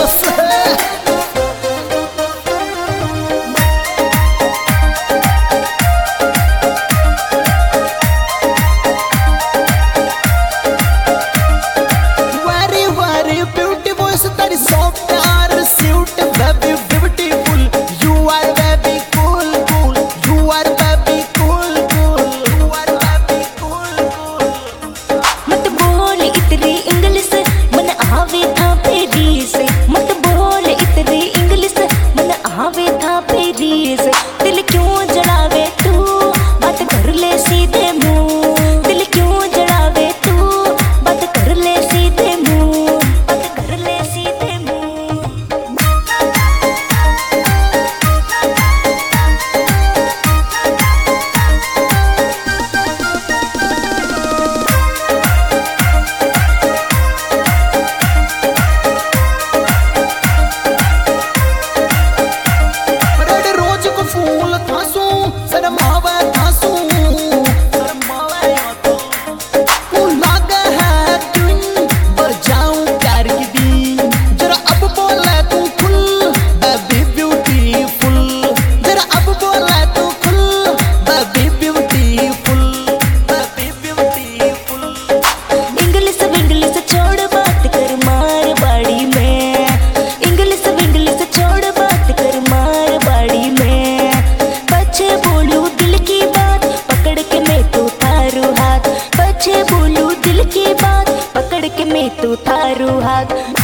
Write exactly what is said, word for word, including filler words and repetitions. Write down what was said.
famous दिल क्यों जलावे तू बात कर ले सीधे मुंह दिल क्यों जलावे तू बात कर ले सीधे मुंह बात कर ले सीधे मुंह फूल थासू शर्मावे थासू शर्मावे तो तू लागा है ट्विन बजाऊं प्यार की दिन जरा अब बोले तू खुल बेबी ब्यूटीफुल जरा अब बोले तू खुल baby beautiful baby beautiful English English छोड़ बात कर मार बाड़ी में इंग्लिश इंग्लिश छोड़ बात कर मार बाड़ी में बच्चे बोलू दिल की बात पकड़ के मैं तो थारू हाथ बच्चे बोलू दिल की बात पकड़ के मैं तो थारू हाथ